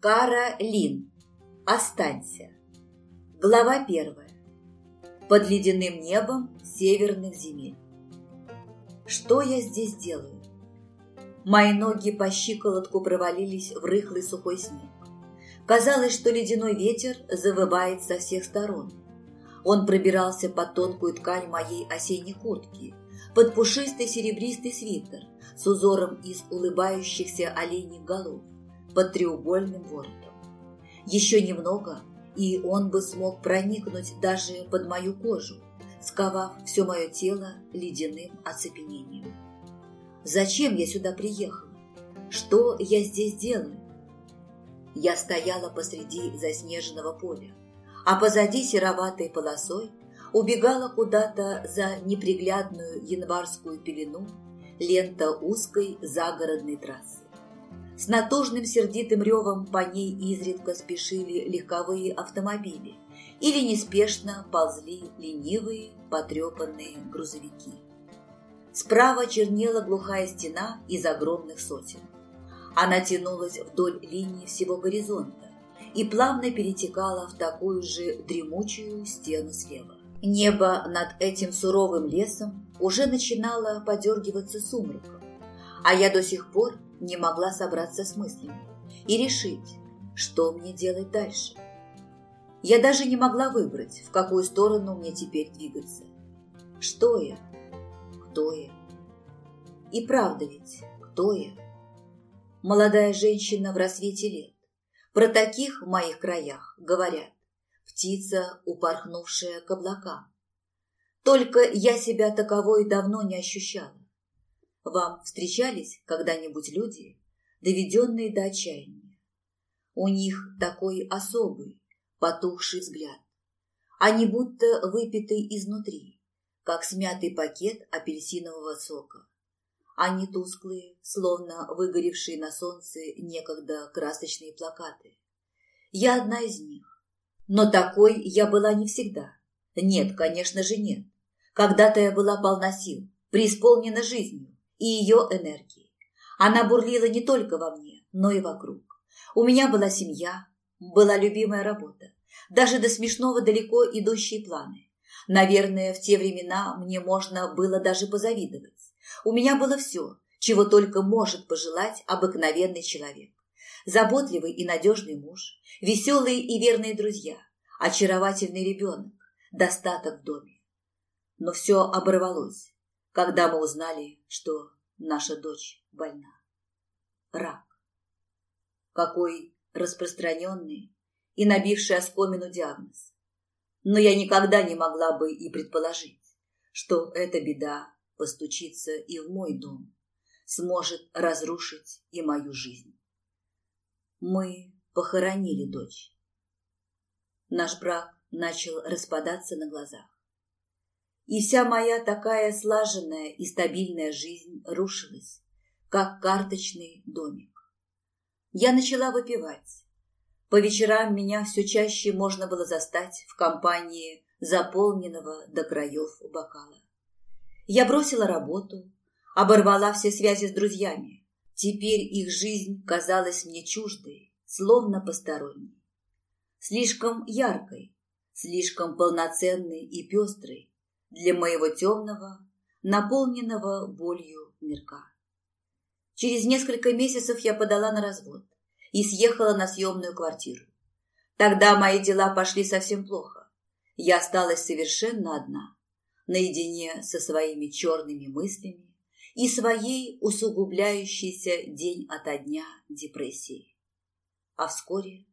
Кара Лин. Останься. Глава 1. Под ледяным небом северных земель. Что я здесь делаю? Мои ноги по щиколотку провалились в рыхлый сухой снег. Казалось, что ледяной ветер завывает со всех сторон. Он пробирался под тонкую ткань моей осенней куртки, под пушистый серебристый свитер с узором из улыбающихся оленьих голов, под треугольным воротом. Еще немного, и он бы смог проникнуть даже под мою кожу, сковав все мое тело ледяным оцепенением. Зачем я сюда приехала? Что я здесь делаю? Я стояла посреди заснеженного поля, а позади сероватой полосой убегала куда-то за неприглядную январскую пелену лента узкой загородной трассы. С натужным сердитым ревом по ней изредка спешили легковые автомобили или неспешно ползли ленивые потрепанные грузовики. Справа чернела глухая стена из огромных сосен. Она тянулась вдоль линии всего горизонта и плавно перетекала в такую же дремучую стену слева. Небо над этим суровым лесом уже начинало подергиваться сумраком, а я до сих пор не могла собраться с мыслями и решить, что мне делать дальше. Я даже не могла выбрать, в какую сторону мне теперь двигаться. Что я? Кто я? И правда ведь, кто я? Молодая женщина в рассвете лет. Про таких в моих краях говорят: птица, упорхнувшая к облакам. Только я себя таковой давно не ощущала. Вам встречались когда-нибудь люди, доведенные до отчаяния? У них такой особый, потухший взгляд. Они будто выпиты изнутри, как смятый пакет апельсинового сока. Они тусклые, словно выгоревшие на солнце некогда красочные плакаты. Я одна из них. Но такой я была не всегда. Нет, конечно же, нет. Когда-то я была полна сил, преисполнена жизнью и ее энергией. Она бурлила не только во мне, но и вокруг. У меня была семья, была любимая работа, даже до смешного далеко идущие планы. Наверное, в те времена мне можно было даже позавидовать. У меня было все, чего только может пожелать обыкновенный человек. Заботливый и надежный муж, веселые и верные друзья, очаровательный ребенок, достаток в доме. Но все оборвалось, когда мы узнали, что наша дочь больна. Рак. Какой распространенный и набивший оскомину диагноз. Но я никогда не могла бы и предположить, что эта беда постучится и в мой дом, сможет разрушить и мою жизнь. Мы похоронили дочь. Наш брак начал распадаться на глазах. И вся моя такая слаженная и стабильная жизнь рушилась, как карточный домик. Я начала выпивать. По вечерам меня все чаще можно было застать в компании заполненного до краев бокала. Я бросила работу, оборвала все связи с друзьями. Теперь их жизнь казалась мне чуждой, словно посторонней. Слишком яркой, слишком полноценной и пестрой для моего темного, наполненного болью мирка. Через несколько месяцев я подала на развод и съехала на съемную квартиру. Тогда мои дела пошли совсем плохо. Я осталась совершенно одна, наедине со своими черными мыслями и своей усугубляющейся день ото дня депрессией. А вскоре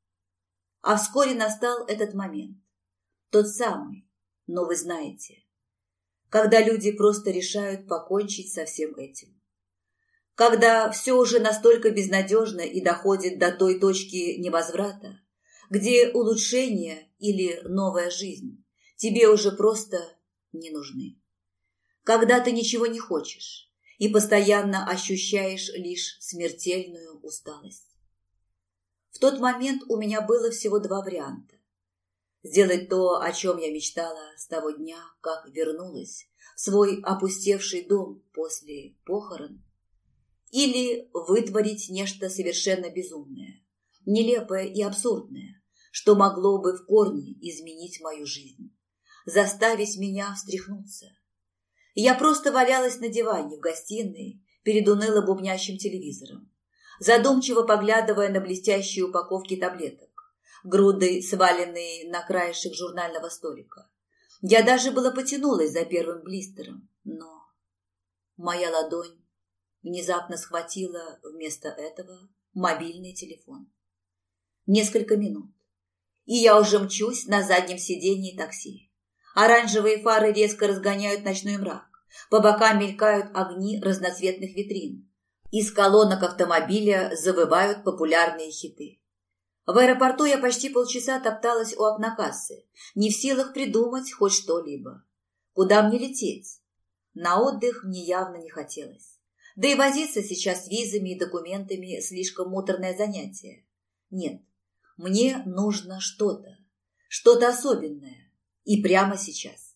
настал этот момент, тот самый, но вы знаете, когда люди просто решают покончить со всем этим. Когда все уже настолько безнадежно и доходит до той точки невозврата, где улучшение или новая жизнь тебе уже просто не нужны. Когда ты ничего не хочешь и постоянно ощущаешь лишь смертельную усталость. В тот момент у меня было всего два варианта. Сделать то, о чем я мечтала с того дня, как вернулась в свой опустевший дом после похорон, или вытворить нечто совершенно безумное, нелепое и абсурдное, что могло бы в корне изменить мою жизнь, заставить меня встряхнуться. Я просто валялась на диване в гостиной перед уныло бубнящим телевизором, задумчиво поглядывая на блестящие упаковки таблеток, груды, сваленные на краешек журнального столика. Я даже было потянулась за первым блистером, но моя ладонь внезапно схватила вместо этого мобильный телефон. Несколько минут, и я уже мчусь на заднем сиденье такси. Оранжевые фары резко разгоняют ночной мрак, по бокам мелькают огни разноцветных витрин. Из колонок автомобиля завывают популярные хиты. В аэропорту я почти полчаса топталась у окна кассы, не в силах придумать хоть что-либо. Куда мне лететь? На отдых мне явно не хотелось. Да и возиться сейчас с визами и документами слишком муторное занятие. Нет, мне нужно что-то особенное. И прямо сейчас.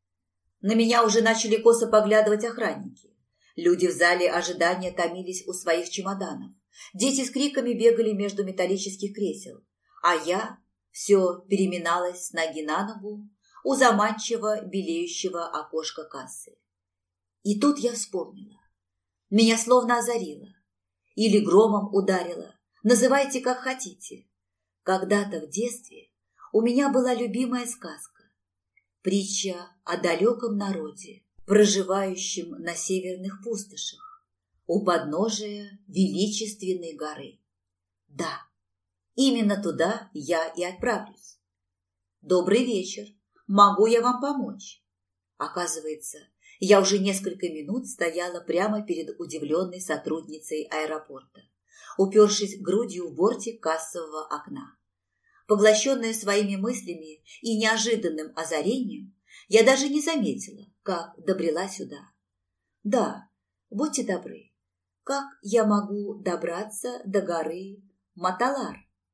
На меня уже начали косо поглядывать охранники. Люди в зале ожидания томились у своих чемоданов. Дети с криками бегали между металлических кресел, а я все переминалась с ноги на ногу у заманчиво белеющего окошка кассы. И тут я вспомнила. Меня словно озарило. Или громом ударило. Называйте как хотите. Когда-то в детстве у меня была любимая сказка. Притча о далеком народе, проживающем на северных пустошах, у подножия величественной горы. Да, именно туда я и отправлюсь. Добрый вечер. Могу я вам помочь? Оказывается, я уже несколько минут стояла прямо перед удивленной сотрудницей аэропорта, упершись грудью в бортик кассового окна. Поглощенная своими мыслями и неожиданным озарением, я даже не заметила, как добрела сюда. Да, будьте добры, как я могу добраться до горы Маталар?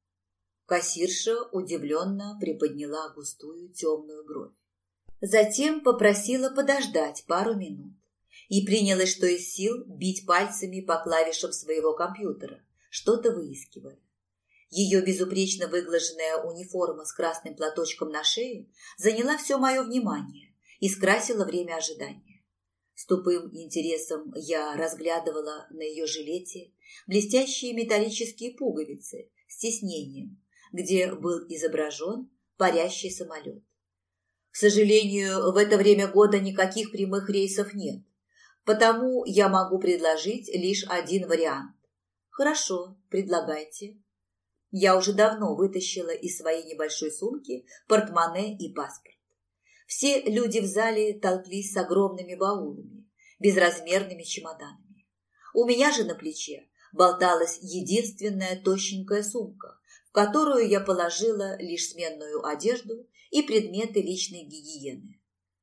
Кассирша удивленно приподняла густую темную бровь. Затем попросила подождать пару минут и принялась что из сил бить пальцами по клавишам своего компьютера, что-то выискивая. Ее безупречно выглаженная униформа с красным платочком на шее заняла все мое внимание и скрасила время ожидания. С тупым интересом я разглядывала на ее жилете блестящие металлические пуговицы с тиснением, где был изображен парящий самолет. К сожалению, в это время года никаких прямых рейсов нет, потому я могу предложить лишь один вариант. Хорошо, предлагайте. Я уже давно вытащила из своей небольшой сумки портмоне и паспорт. Все люди в зале толклись с огромными баулами, безразмерными чемоданами. У меня же на плече болталась единственная тощенькая сумка, в которую я положила лишь сменную одежду и предметы личной гигиены.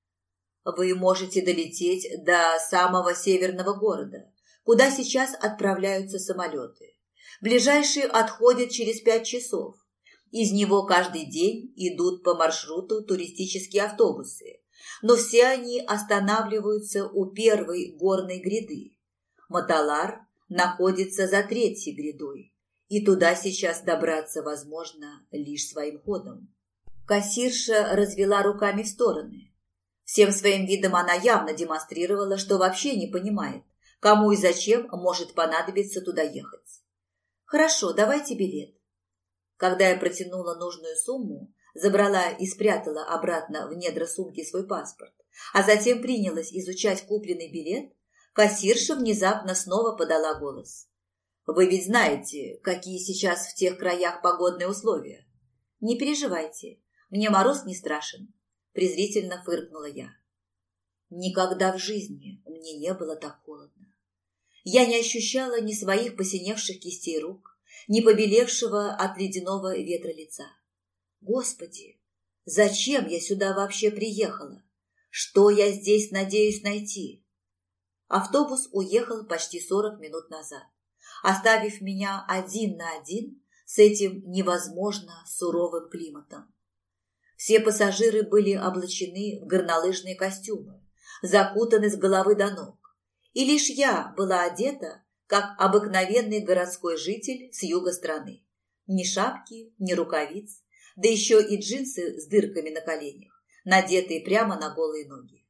Вы можете долететь до самого северного города, куда сейчас отправляются самолеты. Ближайший отходит через 5 часов. Из него каждый день идут по маршруту туристические автобусы, но все они останавливаются у первой горной гряды. Маталар находится за третьей грядой, и туда сейчас добраться возможно лишь своим ходом. Кассирша развела руками в стороны. Всем своим видом она явно демонстрировала, что вообще не понимает, кому и зачем может понадобиться туда ехать. Хорошо, давайте билет. Когда я протянула нужную сумму, забрала и спрятала обратно в недра сумки свой паспорт, а затем принялась изучать купленный билет, кассирша внезапно снова подала голос. Вы ведь знаете, какие сейчас в тех краях погодные условия? Не переживайте, мне мороз не страшен, презрительно фыркнула я. Никогда в жизни мне не было так холодно. Я не ощущала ни своих посиневших кистей рук, ни побелевшего от ледяного ветра лица. Господи, зачем я сюда вообще приехала? Что я здесь надеюсь найти? Автобус уехал почти 40 минут назад, оставив меня один на один с этим невозможно суровым климатом. Все пассажиры были облачены в горнолыжные костюмы, закутаны с головы до ног. И лишь я была одета, как обыкновенный городской житель с юга страны, Ни шапки, ни рукавиц, да еще и джинсы с дырками на коленях, надетые прямо на голые ноги.